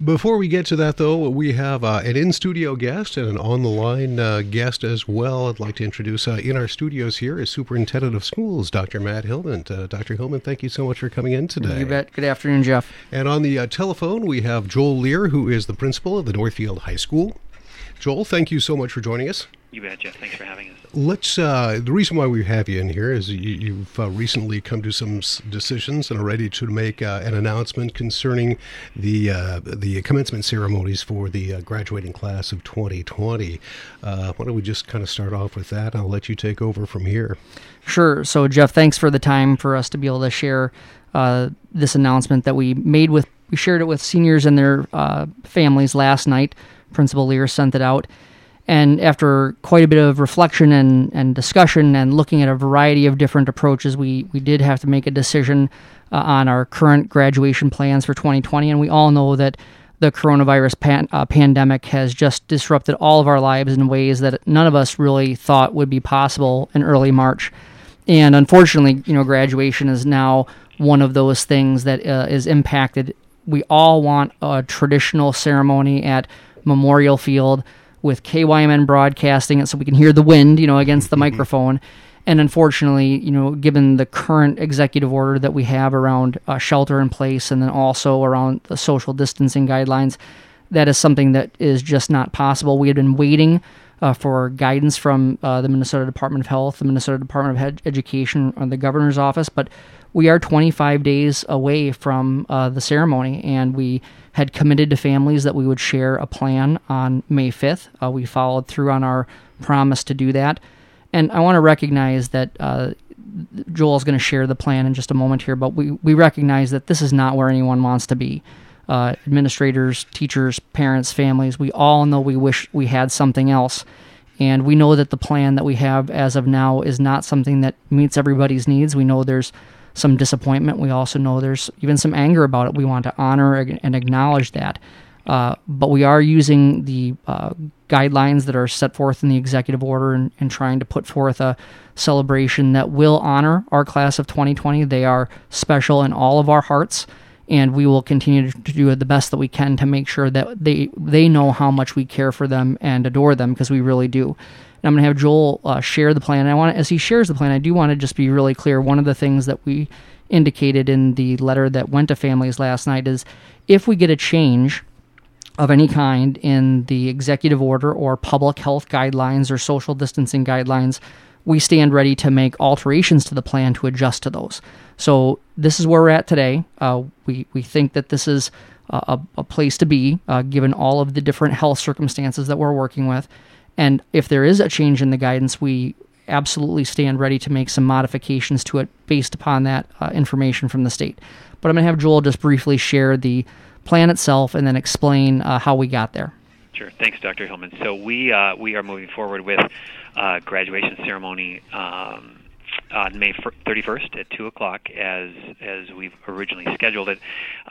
Before we get to that, though, we have an in-studio guest and an on-the-line guest as well. I'd like to introduce in our studios here is Superintendent of Schools, Dr. Matt Hillman. Dr. Hillman, thank you so much for coming in today. You bet. Good afternoon, Jeff. And on the telephone, we have Joel Lear, who is the principal of the Northfield High School. Joel, thank you so much for joining us. You bet, Jeff. Thanks for having us. The reason why we have you in here is you've recently come to some decisions and are ready to make an announcement concerning the commencement ceremonies for the graduating class of 2020. Why don't we just kind of start off with that? I'll let you take over from here. Sure. So, Jeff, thanks for the time for us to be able to share this announcement that we made with. We shared it with seniors and their families last night. Principal Lear sent it out. And after quite a bit of reflection and discussion and looking at a variety of different approaches, we did have to make a decision on our current graduation plans for 2020. And we all know that the coronavirus pandemic has just disrupted all of our lives in ways that none of us really thought would be possible in early March. And unfortunately, graduation is now one of those things that is impacted. We all want a traditional ceremony at Memorial Field with KYMN broadcasting it so we can hear the wind, against the microphone. And unfortunately, given the current executive order that we have around shelter in place and then also around the social distancing guidelines, that is something that is just not possible. We had been waiting for guidance from the Minnesota Department of Health, the Minnesota Department of Education, or the governor's office, but we are 25 days away from the ceremony, and we had committed to families that we would share a plan on May 5th. We followed through on our promise to do that. And I want to recognize that Joel's going to share the plan in just a moment here, but we recognize that this is not where anyone wants to be. Administrators, teachers, parents, families, we all know we wish we had something else. And we know that the plan that we have as of now is not something that meets everybody's needs. We know there's some disappointment. We also know there's even some anger about it. We want to honor and acknowledge that. But we are using the guidelines that are set forth in the executive order and trying to put forth a celebration that will honor our class of 2020. They are special in all of our hearts, and we will continue to do the best that we can to make sure that they know how much we care for them and adore them, because we really do. And I'm going to have Joel share the plan. And as he shares the plan, I do want to just be really clear. One of the things that we indicated in the letter that went to families last night is if we get a change of any kind in the executive order or public health guidelines or social distancing guidelines, we stand ready to make alterations to the plan to adjust to those. So this is where we're at today. We think that this is a place to be, given all of the different health circumstances that we're working with. And if there is a change in the guidance, we absolutely stand ready to make some modifications to it based upon that information from the state. But I'm going to have Joel just briefly share the plan itself and then explain how we got there. Sure. Thanks, Dr. Hillman. So we are moving forward with graduation ceremony on May 31st at 2 o'clock as we've originally scheduled it.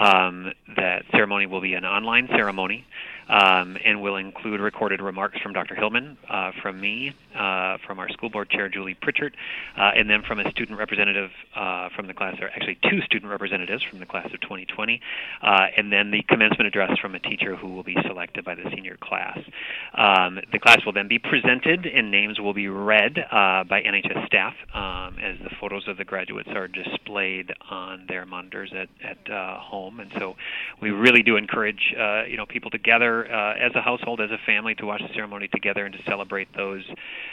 That ceremony will be an online ceremony and will include recorded remarks from Dr. Hillman, from me, from our school board chair, Julie Pritchard, and then from a student representative from the class, or actually 2 student representatives from the class of 2020, and then the commencement address from a teacher who will be selected by the senior class. The class will then be presented and names will be read by NHS staff as the photos of the graduates are displayed on their monitors at home. And so we really do encourage people to gather as a household, as a family, to watch the ceremony together and to celebrate those,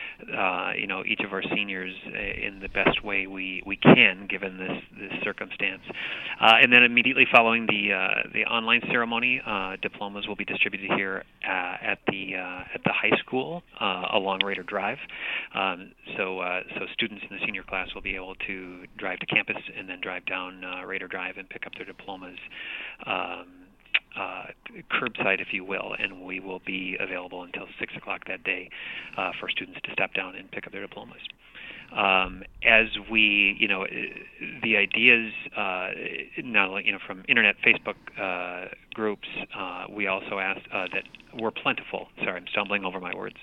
each of our seniors in the best way we can, given this circumstance. And then immediately following the online ceremony, diplomas will be distributed here at the high school along Raider Drive. So students in the senior class will be able to drive to campus and then drive down Raider Drive and pick up their diplomas. Curbside, if you will, and we will be available until 6 o'clock that day for students to step down and pick up their diplomas. As we, the ideas, not only, from internet, Facebook groups, we also asked that were plentiful. Sorry, I'm stumbling over my words.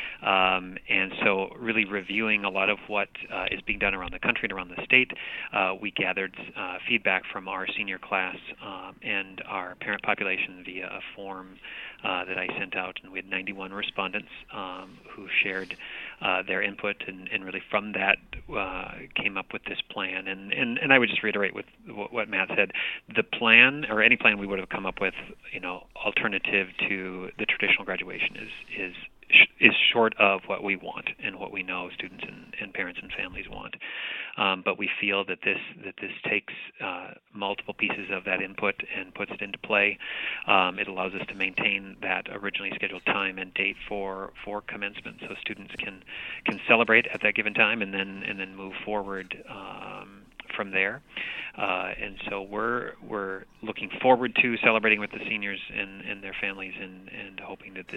And so really reviewing a lot of what is being done around the country and around the state, we gathered feedback from our senior class and our parent population via a form that I sent out, and we had 91 respondents who shared their input, and really from that came up with this plan. And I would just reiterate with what Matt said. The plan, or any plan we would have come up with, alternative to the traditional graduation is short of what we want and what we know students and parents and families want. But we feel that this takes multiple pieces of that input and puts it into play. It allows us to maintain that originally scheduled time and date for commencement, so students can celebrate at that given time and then move forward from there. And so we're looking forward to celebrating with the seniors and their families, and hoping that this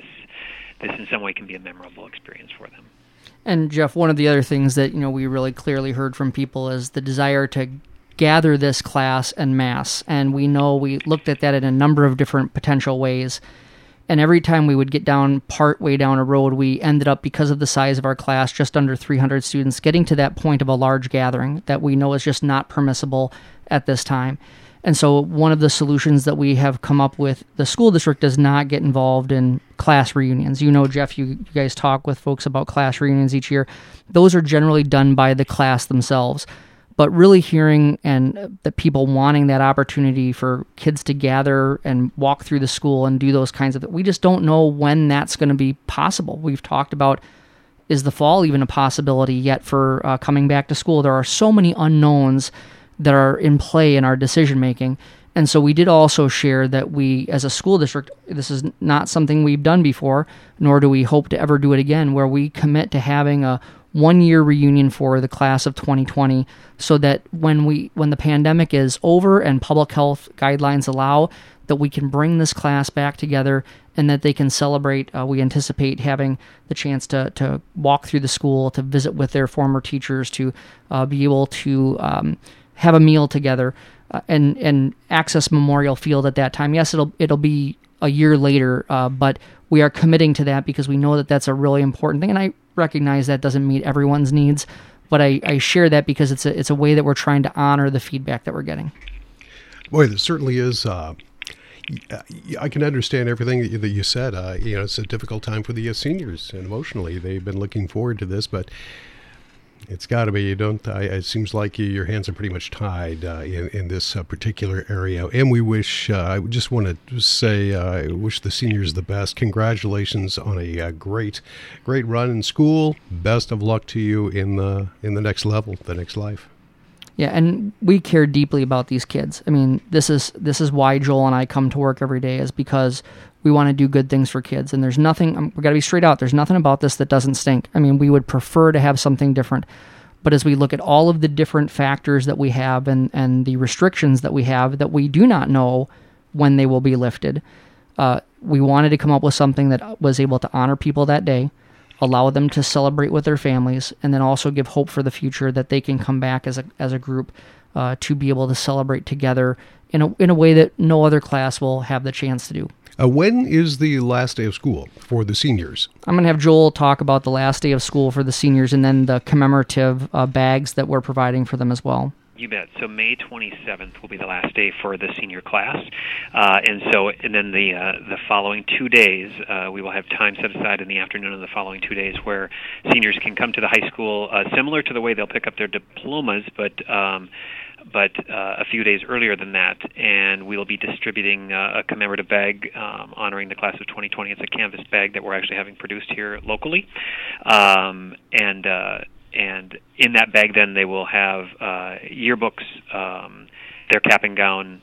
in some way can be a memorable experience for them. And Jeff, one of the other things that we really clearly heard from people is the desire to gather this class en masse. And we know we looked at that in a number of different potential ways. And every time we would get part way down a road, we ended up, because of the size of our class, just under 300 students, getting to that point of a large gathering that we know is just not permissible at this time. And so one of the solutions that we have come up with, the school district does not get involved in class reunions. Jeff, you guys talk with folks about class reunions each year. Those are generally done by the class themselves. But really hearing and the people wanting that opportunity for kids to gather and walk through the school and do those kinds of things, we just don't know when that's going to be possible. We've talked about, is the fall even a possibility yet for coming back to school? There are so many unknowns that are in play in our decision making. And so we did also share that we, as a school district, this is not something we've done before, nor do we hope to ever do it again, where we commit to having a one-year reunion for the class of 2020, so that when the pandemic is over and public health guidelines allow, that we can bring this class back together and that they can celebrate. We anticipate having the chance to walk through the school, to visit with their former teachers, to be able to have a meal together, and access Memorial Field at that time. Yes, it'll be a year later, but we are committing to that because we know that that's a really important thing. And I recognize that doesn't meet everyone's needs, but I share that because it's a way that we're trying to honor the feedback that we're getting. Boy, this certainly is. I can understand everything that you said. It's a difficult time for the seniors, and emotionally they've been looking forward to this, but it's got to be. It seems like your hands are pretty much tied in this particular area. And we wish. I just want to say, I wish the seniors the best. Congratulations on a great run in school. Best of luck to you in the next level, the next life. Yeah, and we care deeply about these kids. I mean, this is why Joel and I come to work every day, is because we want to do good things for kids. And there's nothing, we got to be straight out, there's nothing about this that doesn't stink. I mean, we would prefer to have something different. But as we look at all of the different factors that we have and the restrictions that we have that we do not know when they will be lifted, we wanted to come up with something that was able to honor people that day, allow them to celebrate with their families, and then also give hope for the future that they can come back as a group to be able to celebrate together in a way that no other class will have the chance to do. When is the last day of school for the seniors? I'm going to have Joel talk about the last day of school for the seniors and then the commemorative bags that we're providing for them as well. You bet. So May 27th will be the last day for the senior class, and then the following 2 days we will have time set aside in the afternoon of the following 2 days where seniors can come to the high school, similar to the way they'll pick up their diplomas, but a few days earlier than that, and we'll be distributing a commemorative bag honoring the class of 2020. It's a canvas bag that we're actually having produced here locally, and in that bag, then they will have yearbooks, their cap and gown,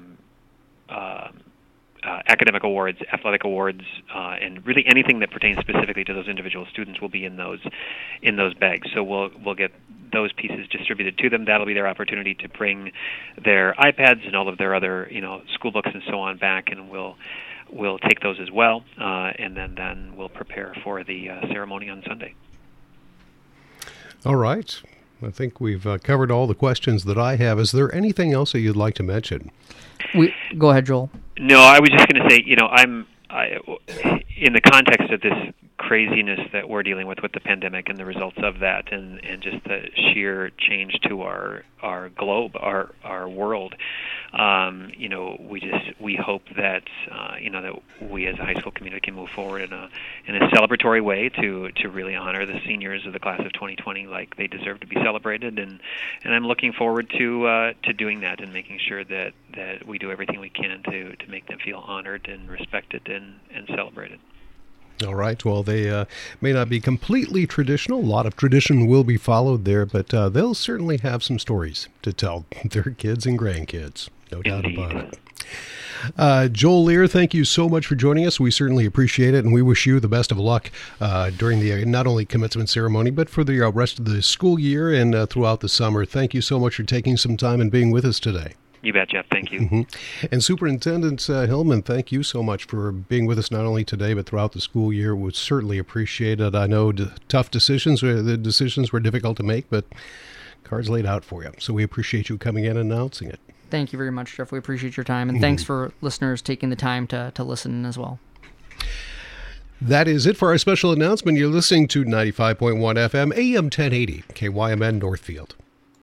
academic awards, athletic awards, and really anything that pertains specifically to those individual students will be in those bags. So we'll get those pieces distributed to them. That'll be their opportunity to bring their iPads and all of their other school books and so on back, and we'll take those as well, and then we'll prepare for the ceremony on Sunday. All right. I think we've covered all the questions that I have. Is there anything else that you'd like to mention? Go ahead, Joel. No, I was just going to say, in the context of this craziness that we're dealing with the pandemic and the results of that, and just the sheer change to our globe, our world, we hope that that we as a high school community can move forward in a celebratory way to really honor the seniors of the class of 2020 like they deserve to be celebrated, and I'm looking forward to doing that and making sure that we do everything we can to make them feel honored and respected and celebrated. All right. Well, they may not be completely traditional. A lot of tradition will be followed there, but they'll certainly have some stories to tell their kids and grandkids. No doubt about it. Joel Lear, thank you so much for joining us. We certainly appreciate it, and we wish you the best of luck during the not only commencement ceremony, but for the rest of the school year and throughout the summer. Thank you so much for taking some time and being with us today. You bet, Jeff. Thank you. Mm-hmm. And Superintendent Hillman, thank you so much for being with us not only today, but throughout the school year. We certainly appreciate it. I know tough decisions, the decisions were difficult to make, but cards laid out for you. So we appreciate you coming in and announcing it. Thank you very much, Jeff. We appreciate your time, and thanks for listeners taking the time to listen as well. That is it for our special announcement. You're listening to 95.1 FM, AM 1080, KYMN Northfield.